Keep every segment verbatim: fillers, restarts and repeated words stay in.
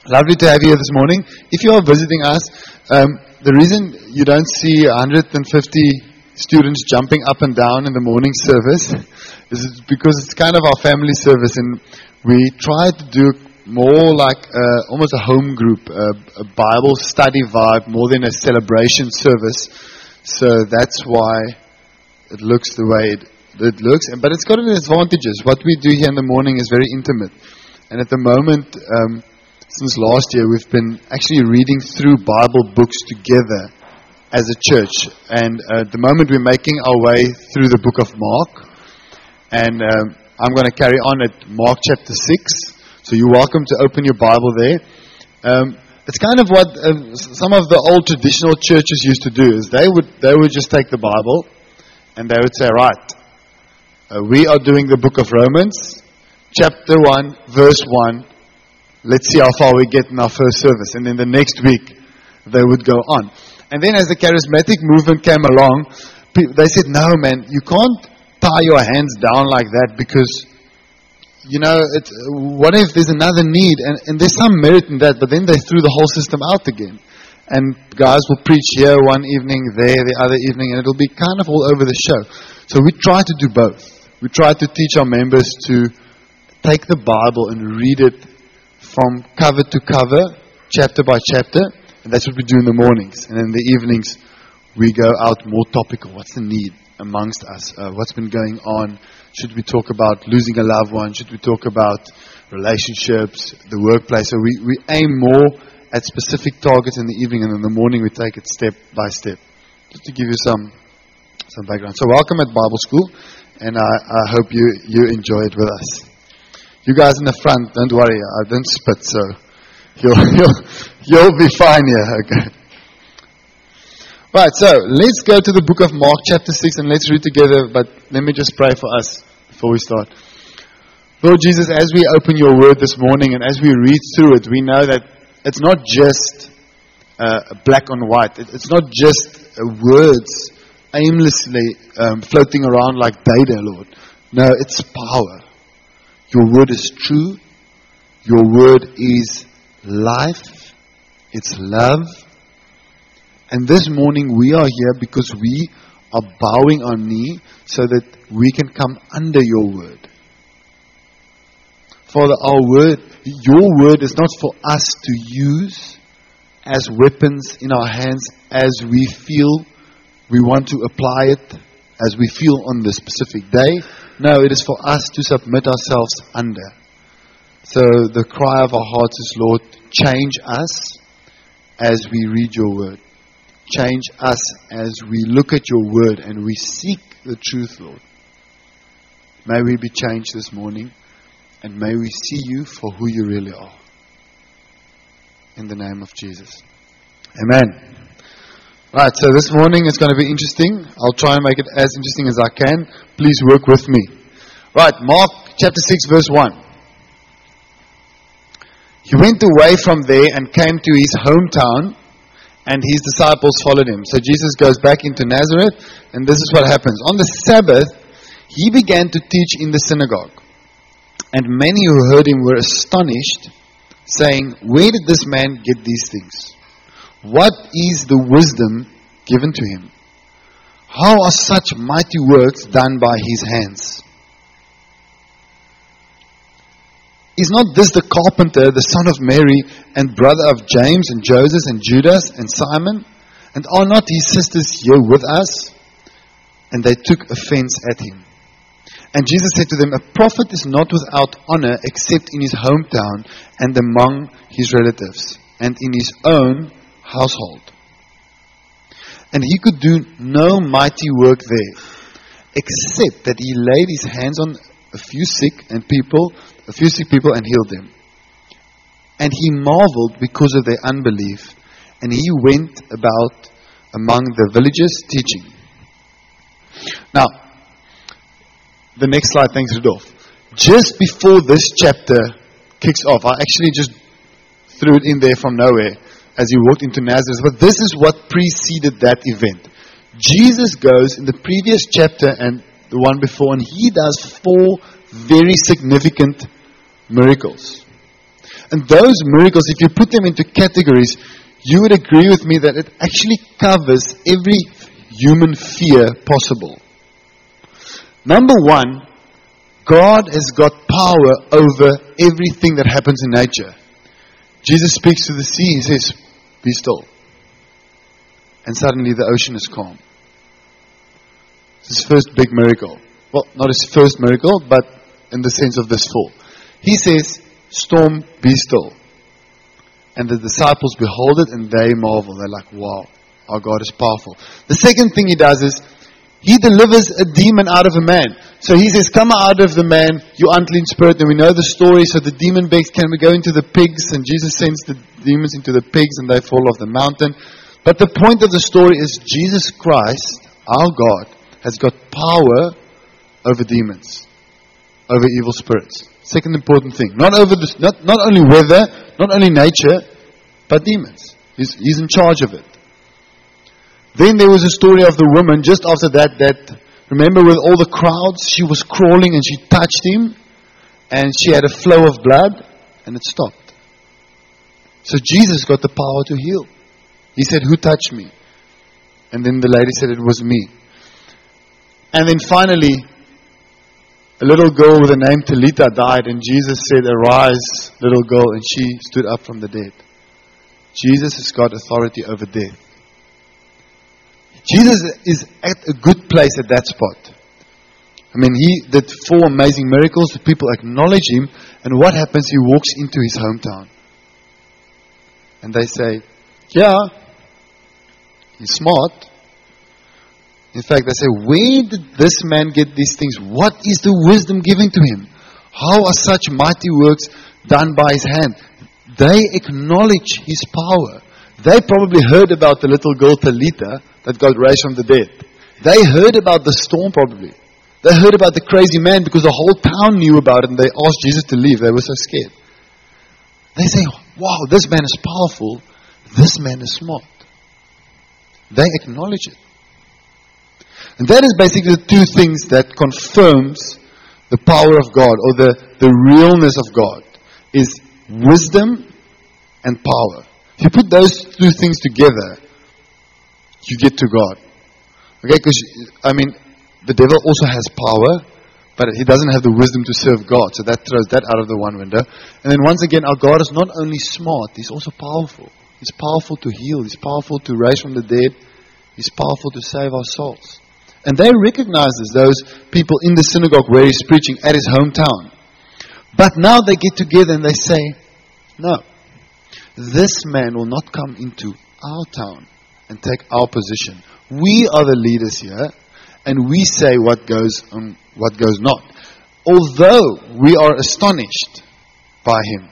Lovely to have you here this morning. If you are visiting us, um, the reason you don't see one hundred fifty students jumping up and down in the morning service is because it's kind of our family service, and we try to do more like uh, almost a home group, uh, a Bible study vibe, more than a celebration service. So that's why it looks the way it, it looks. But it's got its advantages. What we do here in the morning is very intimate. And at the moment, um, since last year, we've been actually reading through Bible books together as a church. And uh, at the moment, we're making our way through the book of Mark. And um, I'm going to carry on at Mark chapter six. So you're welcome to open your Bible there. Um, it's kind of what uh, some of the old traditional churches used to do. Is they would they would just take the Bible and they would say, right, uh, we are doing the book of Romans, chapter one, verse one. Let's see how far we get in our first service. And then the next week, they would go on. And then as the charismatic movement came along, they said, no, man, you can't tie your hands down like that because, you know, it, what if there's another need? And, and there's some merit in that, but then they threw the whole system out again. And guys will preach here one evening, there the other evening, and it'll be kind of all over the show. So we try to do both. We try to teach our members to take the Bible and read it from cover to cover, chapter by chapter, and that's what we do in the mornings. And in the evenings, we go out more topical. What's the need amongst us? Uh, what's been going on? Should we talk about losing a loved one? Should we talk about relationships, the workplace? So we, we aim more at specific targets in the evening, and in the morning we take it step by step. Just to give you some some background. So welcome at Bible School, and I, I hope you, you enjoy it with us. You guys in the front, don't worry, I don't spit, so you'll, you'll, you'll be fine here, okay? Right, so let's go to the book of Mark chapter six and let's read together, but let me just pray for us before we start. Lord Jesus, as we open your word this morning and as we read through it, we know that it's not just uh, black on white. It's not just uh, words aimlessly um, floating around like data, Lord. No, it's power. Your word is true. Your word is life. It's love. And this morning we are here because we are bowing our knee so that we can come under your word. Father, our word, your word is not for us to use as weapons in our hands as we feel we want to apply it, as we feel on the specific day. No, it is for us to submit ourselves under. So the cry of our hearts is, Lord, change us as we read your word. Change us as we look at your word and we seek the truth, Lord. May we be changed this morning, and may we see you for who you really are. In the name of Jesus. Amen. Right, so this morning is going to be interesting. I'll try and make it as interesting as I can. Please work with me. Right, Mark chapter six verse one. He went away from there and came to his hometown, and his disciples followed him. So Jesus goes back into Nazareth, and this is what happens. On the Sabbath, he began to teach in the synagogue. And many who heard him were astonished, saying, where did this man get these things? What is the wisdom given to him? How are such mighty works done by his hands? Is not this the carpenter, the son of Mary, and brother of James and Joseph and Judas and Simon? And are not his sisters here with us? And they took offense at him. And Jesus said to them, a prophet is not without honor except in his hometown and among his relatives and in his own household. And he could do no mighty work there, except that he laid his hands on a few sick and people, a few sick people and healed them. And he marveled because of their unbelief, and he went about among the villages teaching. Now, the next slide, thanks Rudolph. Just before this chapter kicks off, I actually just threw it in there from nowhere as he walked into Nazareth. But this is what preceded that event. Jesus goes in the previous chapter and the one before, and he does four very significant miracles. And those miracles, if you put them into categories, you would agree with me that it actually covers every human fear possible. Number one, God has got power over everything that happens in nature. Jesus speaks to the sea, He says, be still. And suddenly the ocean is calm. It's His first big miracle. Well, not His first miracle, but in the sense of this full. He says, storm, be still. And the disciples behold it and they marvel. They're like, wow, our God is powerful. The second thing He does is, He delivers a demon out of a man. So He says, come out of the man, you unclean spirit. And we know the story. So the demon begs, can we go into the pigs? And Jesus sends the demons into the pigs and they fall off the mountain. But the point of the story is Jesus Christ, our God, has got power over demons, over evil spirits. Second important thing. Not over this, not, not only weather, not only nature, but demons. He's, he's in charge of it. Then there was a story of the woman just after that, that, remember with all the crowds, she was crawling and she touched Him and she had a flow of blood and it stopped. So Jesus got the power to heal. He said, who touched me? And then the lady said, it was me. And then finally, a little girl with the name Talita died and Jesus said, arise, little girl, and she stood up from the dead. Jesus has got authority over death. Jesus is at a good place at that spot. I mean, He did four amazing miracles. The people acknowledge Him. And what happens? He walks into His hometown. And they say, yeah, he's smart. In fact, they say, where did this man get these things? What is the wisdom given to him? How are such mighty works done by His hand? They acknowledge His power. They probably heard about the little girl Talita that got raised from the dead. They heard about the storm probably. They heard about the crazy man because the whole town knew about it and they asked Jesus to leave. They were so scared. They say, wow, this man is powerful. This man is smart. They acknowledge it. And that is basically the two things that confirms the power of God or the, the realness of God is wisdom and power. If you put those two things together, you get to God. Okay, because, I mean, the devil also has power, but he doesn't have the wisdom to serve God. So that throws that out of the one window. And then once again, our God is not only smart, He's also powerful. He's powerful to heal. He's powerful to raise from the dead. He's powerful to save our souls. And they recognize this, those people in the synagogue where He's preaching at His hometown. But now they get together and they say, no, this man will not come into our town and take our position. We are the leaders here, and we say what goes and what goes not. Although we are astonished by Him,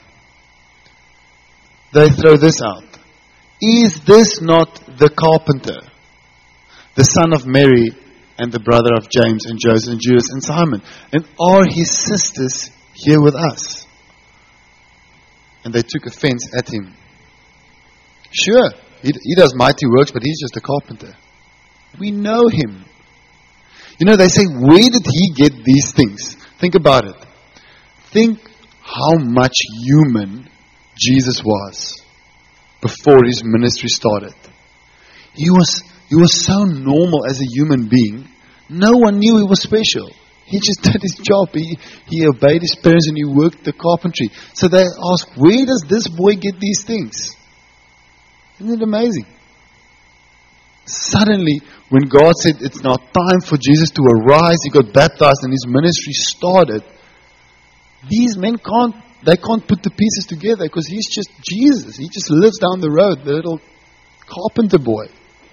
they throw this out. Is this not the carpenter, the son of Mary, and the brother of James and Joseph and Judas and Simon? And are his sisters here with us? And they took offense at Him. Sure, he, he does mighty works, but He's just a carpenter. We know Him. You know, they say, where did He get these things? Think about it. Think how much human Jesus was before His ministry started. He was He was so normal as a human being. No one knew He was special. He just did His job. He, he obeyed His parents and He worked the carpentry. So they ask, where does this boy get these things? Isn't it amazing? Suddenly, when God said it's now time for Jesus to arise, He got baptized and His ministry started. These men can't, they can't put the pieces together because He's just Jesus. He just lives down the road, the little carpenter boy.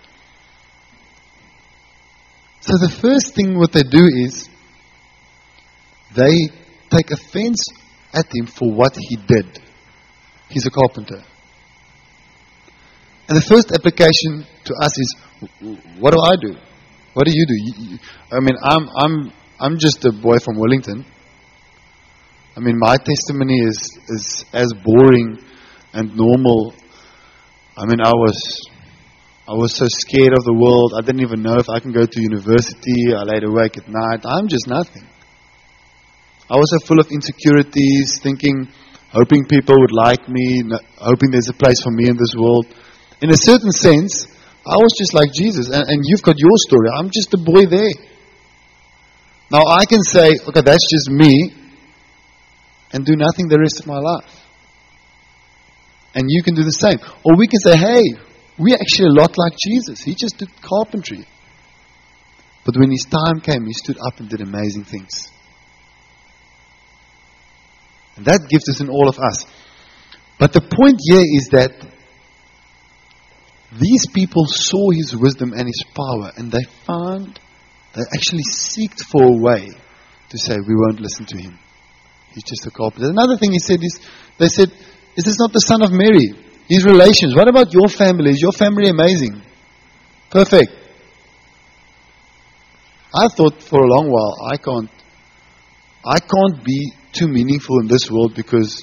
So the first thing what they do is they take offense at Him for what He did. He's a carpenter. And the first application to us is, what do I do? What do you do? You, you, I mean, I'm I'm I'm just a boy from Wellington. I mean, my testimony is is as boring and normal. I mean, I was I was so scared of the world. I didn't even know if I can go to university. I laid awake at night. I'm just nothing. I was so full of insecurities, thinking hoping people would like me, hoping there's a place for me in this world. In a certain sense, I was just like Jesus, and, and you've got your story. I'm just a boy there. Now I can say, okay, that's just me, and do nothing the rest of my life. And you can do the same. Or we can say, hey, we're actually a lot like Jesus. He just did carpentry. But when his time came, he stood up and did amazing things. And that gift is in all of us. But the point here is that these people saw his wisdom and his power, and they found, they actually seeked for a way to say, we won't listen to him. He's just a carpenter. Another thing he said is, they said, is this not the son of Mary? His relations. What about your family? Is your family amazing? Perfect. I thought for a long while, I can't, I can't be too meaningful in this world because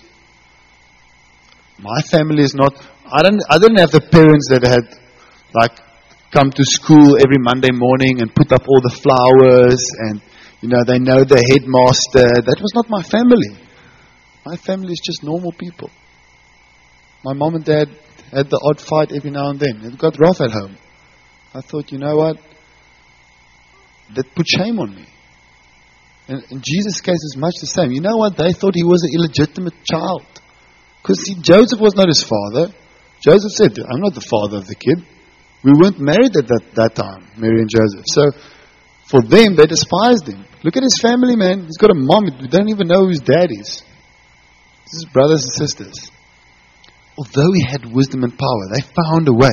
my family is not, I don't, I didn't have the parents that had like come to school every Monday morning and put up all the flowers and, you know, they know the headmaster. That was not my family. My family is just normal people. My mom and dad had the odd fight every now and then. It got rough at home. I thought, you know what? That put shame on me. And in Jesus' case, it's much the same. You know what? They thought he was an illegitimate child. Because Joseph was not his father. Joseph said, I'm not the father of the kid. We weren't married at that, that time, Mary and Joseph. So, for them, they despised him. Look at his family, man. He's got a mom. We don't even know who his dad is. This is brothers and sisters. Although he had wisdom and power, they found a way.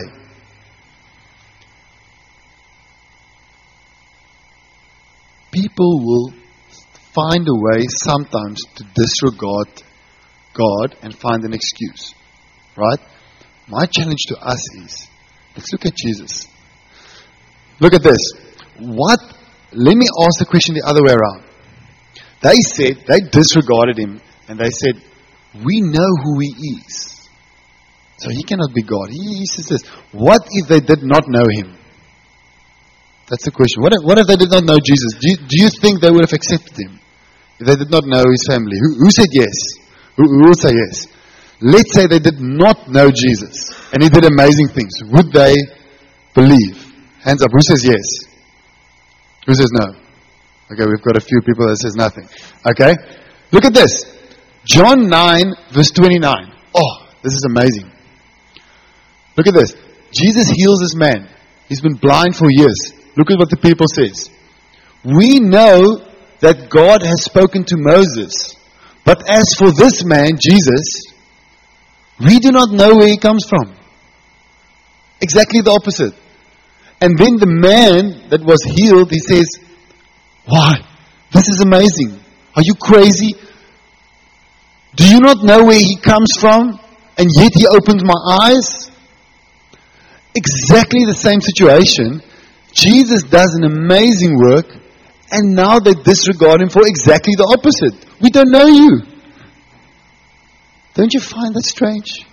People will find a way sometimes to disregard God and find an excuse. Right? My challenge to us is, let's look at Jesus. Look at this. What? Let me ask the question the other way around. They said, they disregarded him, and they said, we know who he is. So he cannot be God. He, he says this. What if they did not know him? That's the question. What if, what if they did not know Jesus? Do you, do you think they would have accepted him? If they did not know his family. Who, who said yes? Who, who will say yes? Let's say they did not know Jesus. And he did amazing things. Would they believe? Hands up. Who says yes? Who says no? Okay, we've got a few people that says nothing. Okay? Look at this. John nine verse twenty-nine. Oh, this is amazing. Look at this. Jesus heals this man. He's been blind for years. Look at what the people says. We know that God has spoken to Moses. But as for this man, Jesus, we do not know where he comes from. Exactly the opposite. And then the man that was healed, he says, why? This is amazing. Are you crazy? Do you not know where he comes from? And yet he opened my eyes? Exactly the same situation. Jesus does an amazing work, and now they disregard him for exactly the opposite. We don't know you. Don't you find that strange?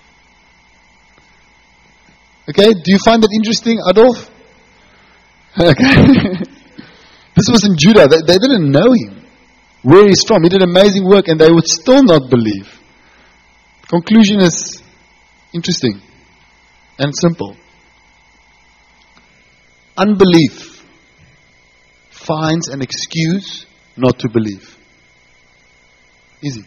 Okay, do you find that interesting, Adolf? Okay. This was in Judah. They, they didn't know him. Where he's from. He did amazing work, and they would still not believe. Conclusion is interesting and simple. Unbelief finds an excuse not to believe. Easy.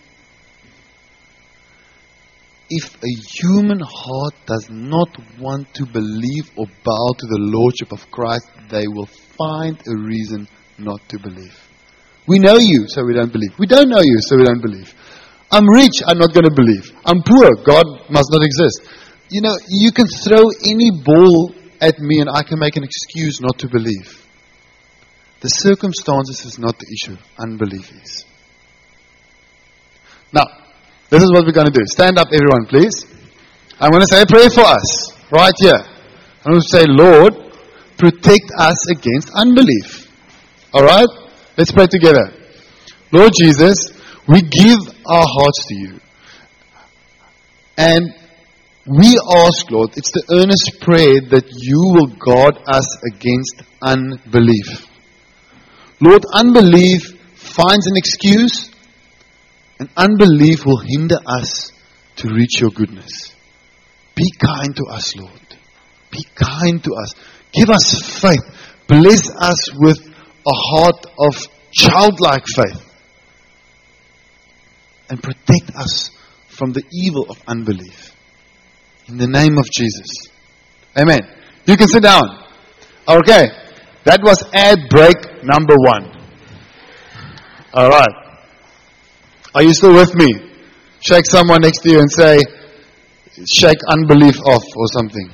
If a human heart does not want to believe or bow to the Lordship of Christ, they will find a reason not to believe. We know you, so we don't believe. We don't know you, so we don't believe. I'm rich, I'm not going to believe. I'm poor, God must not exist. You know, you can throw any ball at me and I can make an excuse not to believe. The circumstances is not the issue. Unbelief is. Now, this is what we're going to do. Stand up, everyone, please. I'm going to say a prayer for us, right here. I'm going to say, Lord, protect us against unbelief. Alright? Let's pray together. Lord Jesus, we give our hearts to you. And we ask, Lord, it's the earnest prayer that you will guard us against unbelief. Lord, unbelief finds an excuse And unbelief will hinder us to reach your goodness. Be kind to us, Lord. Be kind to us. Give us faith. Bless us with a heart of childlike faith. And protect us from the evil of unbelief. In the name of Jesus. Amen. You can sit down. Okay. That was ad break number one. Alright. Are you still with me? Shake someone next to you and say, shake unbelief off or something.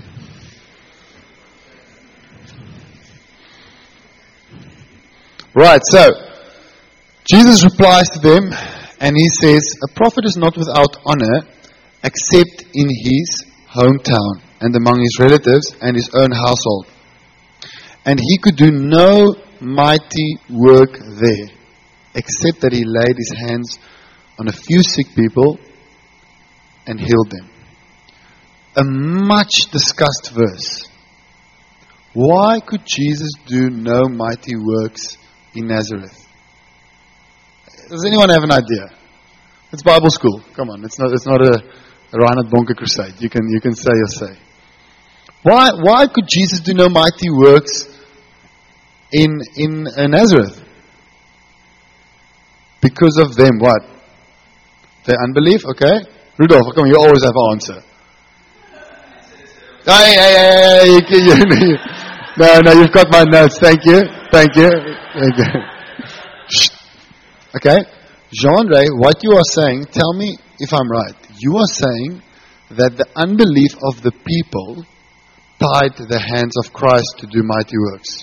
Right, so, Jesus replies to them and he says, a prophet is not without honor except in his hometown and among his relatives and his own household. And he could do no mighty work there, except that he laid his hands on a few sick people and healed them. A much discussed verse. Why could Jesus do no mighty works in Nazareth? Does anyone have an idea? It's Bible school. Come on, it's not. It's not a, a Reinhard Bonke crusade. You can you can say your say. Why why could Jesus do no mighty works in in uh, Nazareth? Because of them. What? Their unbelief. Okay, Rudolph. Come on, you always have an answer. Hey, hey, hey, hey, you, you, you, no, no, you've got my notes. Thank you, thank you, thank you. Okay, Jean-Ray, what you are saying, tell me if I'm right. You are saying that the unbelief of the people tied the hands of Christ to do mighty works.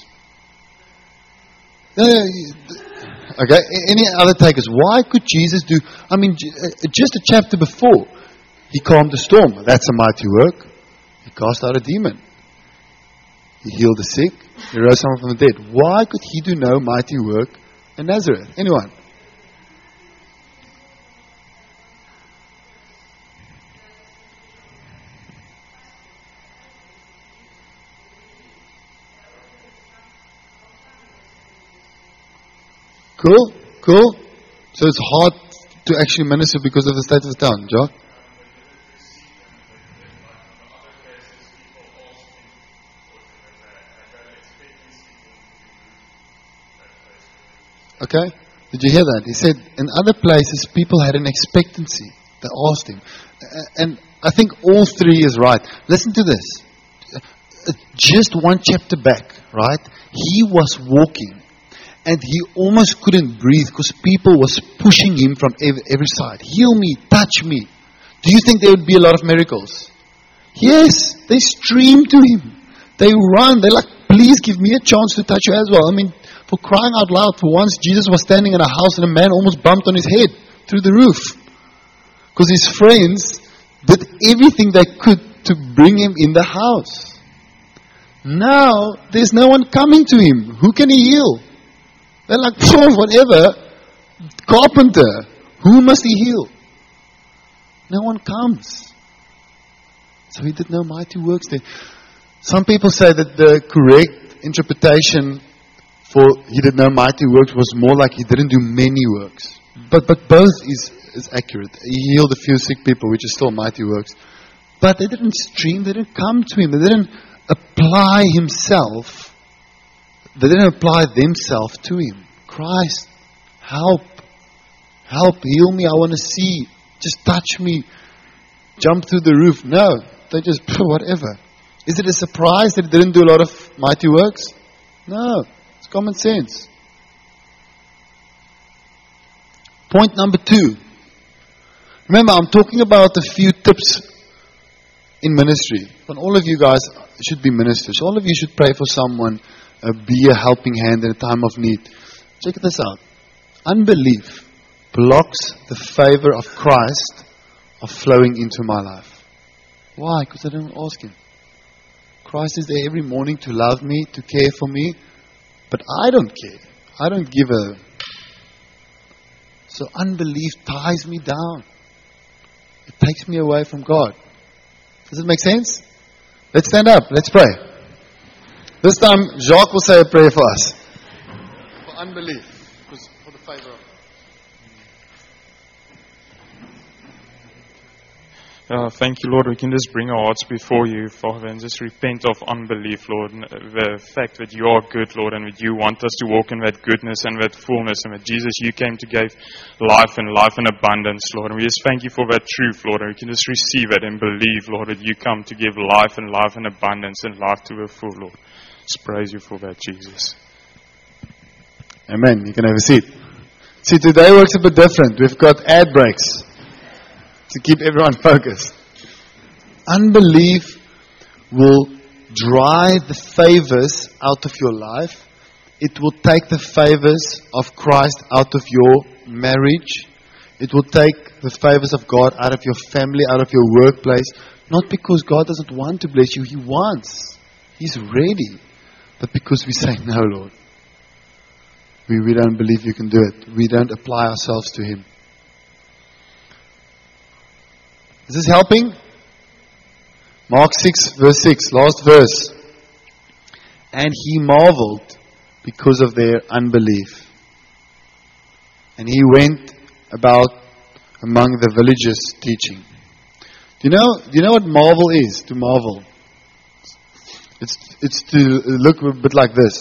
Okay, any other takers? Why could Jesus do, I mean, just a chapter before, he calmed the storm. That's a mighty work. He cast out a demon. He healed the sick. He rose someone from the dead. Why could he do no mighty work in Nazareth? Anyone? Cool, cool. So it's hard to actually minister because of the state of the town, Joe? Okay? Did you hear that? He said in other places people had an expectancy. They asked him. And I think all three is right. Listen to this. Just one chapter back, right? He was walking and he almost couldn't breathe because people was pushing him from every side. Heal me, touch me. Do you think there would be a lot of miracles? Yes, they stream to him. They run. They're like, please give me a chance to touch you as well. I mean, for crying out loud, for once Jesus was standing in a house and a man almost bumped on his head through the roof. Because his friends did everything they could to bring him in the house. Now, there's no one coming to him. Who can he heal? They're like, oh, whatever. Carpenter. Who must he heal? No one comes. So he did no mighty works there. Some people say that the correct interpretation for he did no mighty works was more like he didn't do many works. But but both is, is accurate. He healed a few sick people, which is still mighty works. But they didn't stream, they didn't come to him, they didn't apply himself, they didn't apply themselves to him. Christ, help, help, heal me, I want to see, just touch me, jump through the roof. No, they just, whatever. Is it a surprise that he didn't do a lot of mighty works? No. It's common sense. Point number two. Remember, I'm talking about a few tips in ministry. And all of you guys should be ministers. All of you should pray for someone, uh, be a helping hand in a time of need. Check this out. Unbelief blocks the favor of Christ of flowing into my life. Why? Because I don't ask Him. Christ is there every morning to love me, to care for me. But I don't care. I don't give a... So unbelief ties me down. It takes me away from God. Does it make sense? Let's stand up. Let's pray. This time, Jacques will say a prayer for us. For unbelief. Because for the favor of God. Uh, thank you, Lord. We can just bring our hearts before you, Father, and just repent of unbelief, Lord. And the fact that you are good, Lord, and that you want us to walk in that goodness and that fullness, and that Jesus, you came to give life and life in abundance, Lord. And we just thank you for that truth, Lord. And we can just receive it and believe, Lord, that you come to give life and life in abundance and life to the full, Lord. Just praise you for that, Jesus. Amen. You can have a seat. See, today works a bit different. We've got ad breaks to keep everyone focused. Unbelief will drive the favors out of your life. It will take the favors of Christ out of your marriage. It will take the favors of God out of your family, out of your workplace. Not because God doesn't want to bless you. He wants. He's ready. But because we say, no, Lord. We, we don't believe you can do it. We don't apply ourselves to Him. Is this helping? Mark six verse six, last verse. And He marveled because of their unbelief. And He went about among the villages teaching. Do you know, do you know what marvel is? To marvel. It's, it's to look a bit like this.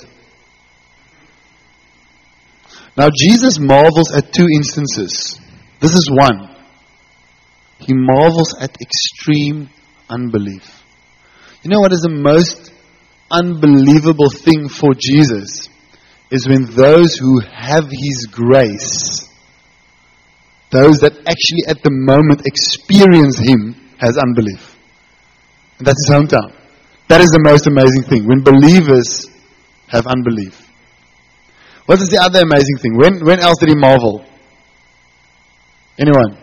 Now Jesus marvels at two instances. This is one. He marvels at extreme unbelief. You know what is the most unbelievable thing for Jesus? Is when those who have His grace, those that actually at the moment experience Him, has unbelief. And that's His hometown. That is the most amazing thing. When believers have unbelief. What is the other amazing thing? When, when else did He marvel? Anyone?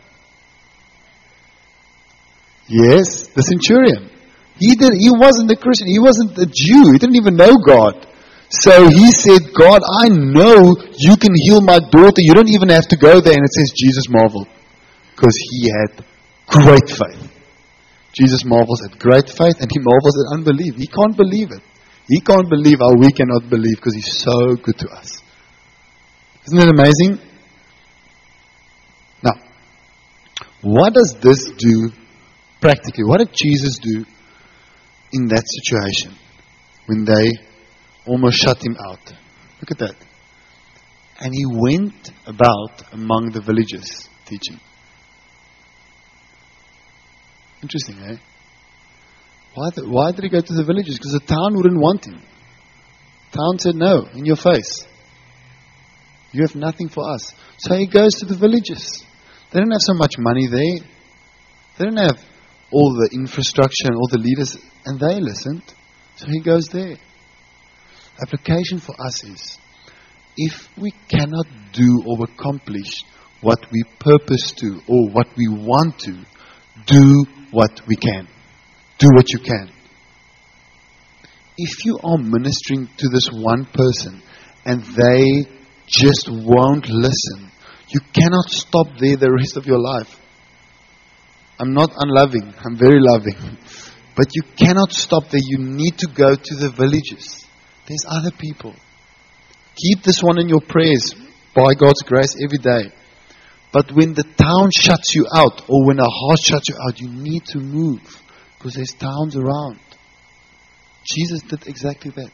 Yes, the centurion. He did. He wasn't a Christian. He wasn't a Jew. He didn't even know God. So he said, God, I know you can heal my daughter. You don't even have to go there. And it says Jesus marveled. Because he had great faith. Jesus marvels at great faith and he marvels at unbelief. He can't believe it. He can't believe how we cannot believe because He's so good to us. Isn't it amazing? Now, what does this do practically? What did Jesus do in that situation when they almost shut Him out? Look at that. And He went about among the villages teaching. Interesting, eh? Why, the, why did He go to the villages? Because the town wouldn't want Him. The town said, no, in your face. You have nothing for us. So He goes to the villages. They don't have so much money there. They don't have all the infrastructure and all the leaders. And they listened. So He goes there. Application for us is, if we cannot do or accomplish what we purpose to or what we want to, do what we can. Do what you can. If you are ministering to this one person and they just won't listen, you cannot stop there the rest of your life. I'm not unloving. I'm very loving. But you cannot stop there. You need to go to the villages. There's other people. Keep this one in your prayers by God's grace every day. But when the town shuts you out or when a heart shuts you out, you need to move. Because there's towns around. Jesus did exactly that.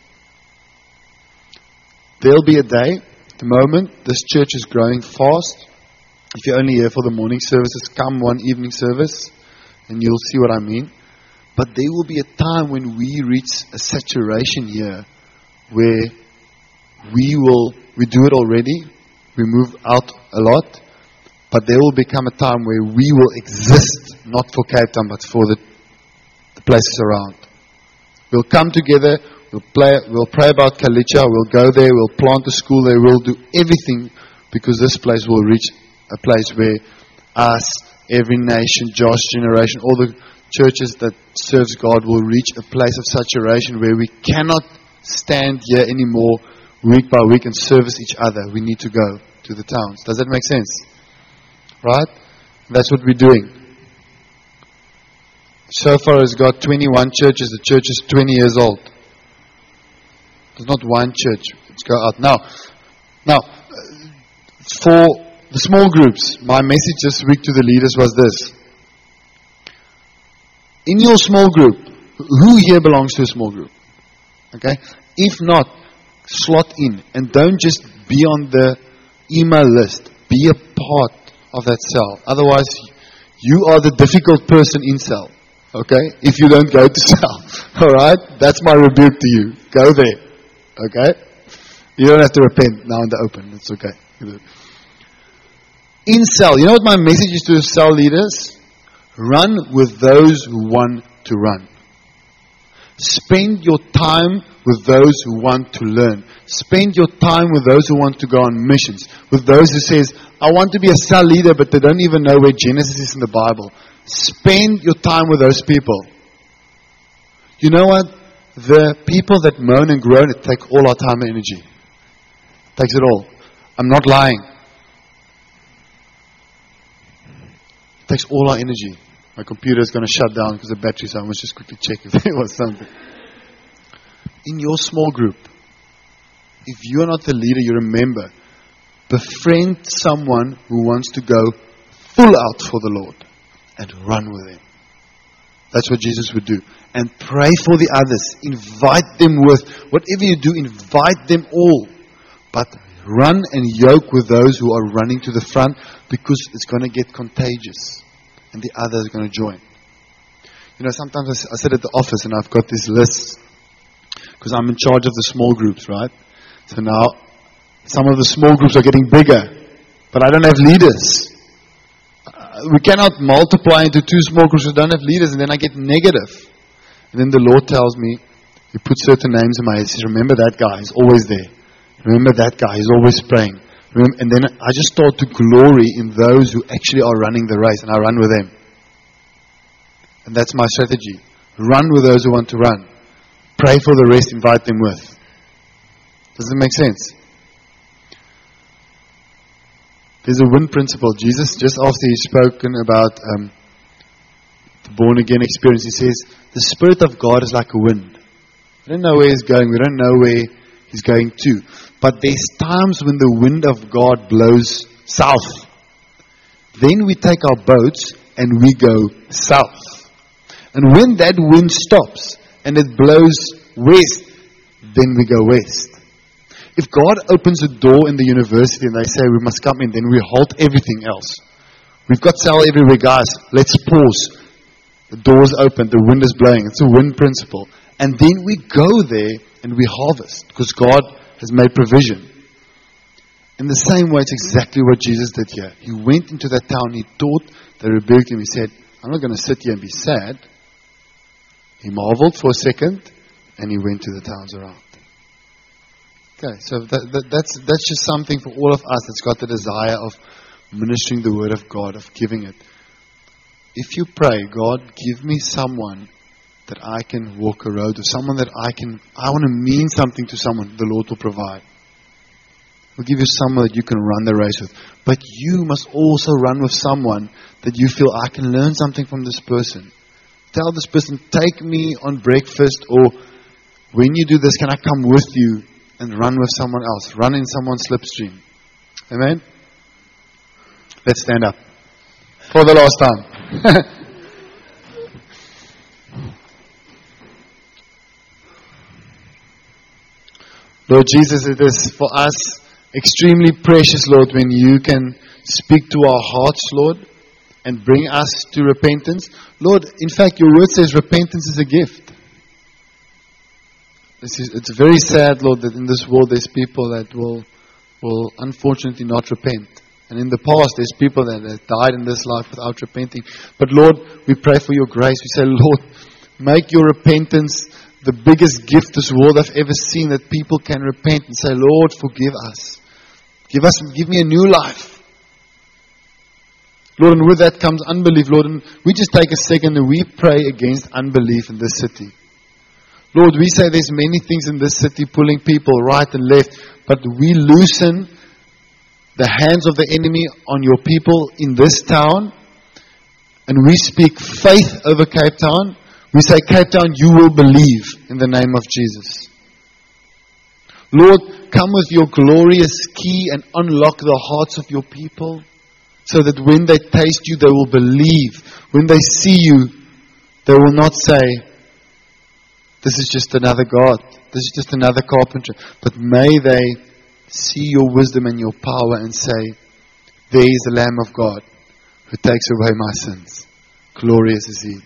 There'll be a day, the moment this church is growing fast. If you're only here for the morning services, come one evening service and you'll see what I mean. But there will be a time when we reach a saturation here where we will, we do it already, we move out a lot, but there will become a time where we will exist, not for Cape Town, but for the places around. We'll come together, we'll play, we'll pray about Kalicha, we'll go there, we'll plant a school there, we'll do everything because this place will reach a place where us, every nation, Josh generation, all the churches that serves God will reach a place of saturation where we cannot stand here anymore week by week and service each other. We need to go to the towns. Does that make sense? Right? That's what we're doing. So far has got twenty-one churches. The church is twenty years old. There's not one church. Let's go out. Now, now, for the small groups, my message this week to the leaders was this. In your small group, who here belongs to a small group? Okay? If not, slot in. And don't just be on the email list. Be a part of that cell. Otherwise, you are the difficult person in cell. Okay? If you don't go to cell. Alright? That's my rebuke to you. Go there. Okay? You don't have to repent now in the open. It's okay. In cell, you know what my message is to the cell leaders? Run with those who want to run. Spend your time with those who want to learn. Spend your time with those who want to go on missions. With those who says, I want to be a cell leader, but they don't even know where Genesis is in the Bible. Spend your time with those people. You know what? The people that moan and groan, it takes all our time and energy. It takes it all. I'm not lying. It takes all our energy. My computer is going to shut down because the battery's on. I must just quickly check if there was something. In your small group, if you are not the leader, you remember, befriend someone who wants to go full out for the Lord and run with Him. That's what Jesus would do. And pray for the others. Invite them with, whatever you do, invite them all. But run and yoke with those who are running to the front, because it's going to get contagious. And the others are going to join. You know, sometimes I sit at the office and I've got this list. Because I'm in charge of the small groups, right? So now, some of the small groups are getting bigger. But I don't have leaders. Uh, we cannot multiply into two small groups who don't have leaders, and then I get negative. And then the Lord tells me, He puts certain names in my head. He says, remember that guy, he's always there. Remember that guy, he's always praying. Remember, and then I just start to glory in those who actually are running the race, and I run with them. And that's my strategy. Run with those who want to run. Pray for the rest, invite them with. Does it make sense? There's a wind principle. Jesus, just after He's spoken about um, the born again experience, He says, the Spirit of God is like a wind. We don't know where He's going. We don't know where He's going to. But there's times when the wind of God blows south. Then we take our boats and we go south. And when that wind stops and it blows west, then we go west. If God opens a door in the university and they say we must come in, then we halt everything else. We've got cell everywhere, guys. Let's pause. The door's open. The wind is blowing. It's a wind principle. And then we go there and we harvest because God has made provision. In the same way, it's exactly what Jesus did here. He went into that town. He taught. They rebuked Him. He said, I'm not going to sit here and be sad. He marveled for a second and He went to the towns around. Okay, so that, that, that's, that's just something for all of us that's got the desire of ministering the Word of God, of giving it. If you pray, God, give me someone that I can walk a road with, someone that I can, I want to mean something to someone, the Lord will provide. He'll give you someone that you can run the race with. But you must also run with someone that you feel, I can learn something from this person. Tell this person, take me on breakfast, or when you do this, can I come with you and run with someone else? Run in someone's slipstream. Amen? Let's stand up. For the last time. Lord Jesus, it is for us extremely precious, Lord, when you can speak to our hearts, Lord, and bring us to repentance. Lord, in fact, your word says repentance is a gift. This is, it's very sad, Lord, that in this world there's people that will, will unfortunately not repent. And in the past, there's people that have died in this life without repenting. But Lord, we pray for your grace. We say, Lord, make your repentance the biggest gift this world I've ever seen, that people can repent and say, Lord, forgive us. Give us, give me a new life. Lord, and with that comes unbelief, Lord. And we just take a second and we pray against unbelief in this city. Lord, we say there's many things in this city pulling people right and left, but we loosen the hands of the enemy on your people in this town, and we speak faith over Cape Town. We say, Cape Town, you will believe in the name of Jesus. Lord, come with your glorious key and unlock the hearts of your people, so that when they taste you, they will believe. When they see you, They will not say, this is just another God. This is just another carpenter. But may they see your wisdom and your power and say, there is the Lamb of God who takes away my sins. Glorious is He.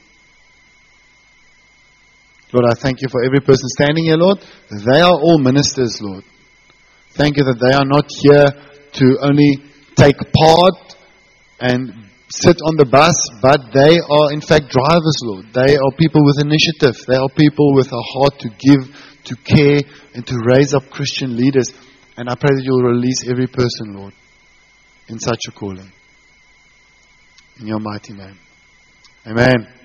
Lord, I thank You for every person standing here, Lord. They are all ministers, Lord. Thank You that they are not here to only take part and sit on the bus, but they are in fact drivers, Lord. They are people with initiative. They are people with a heart to give, to care, and to raise up Christian leaders. And I pray that You'll release every person, Lord, in such a calling. In Your mighty name. Amen.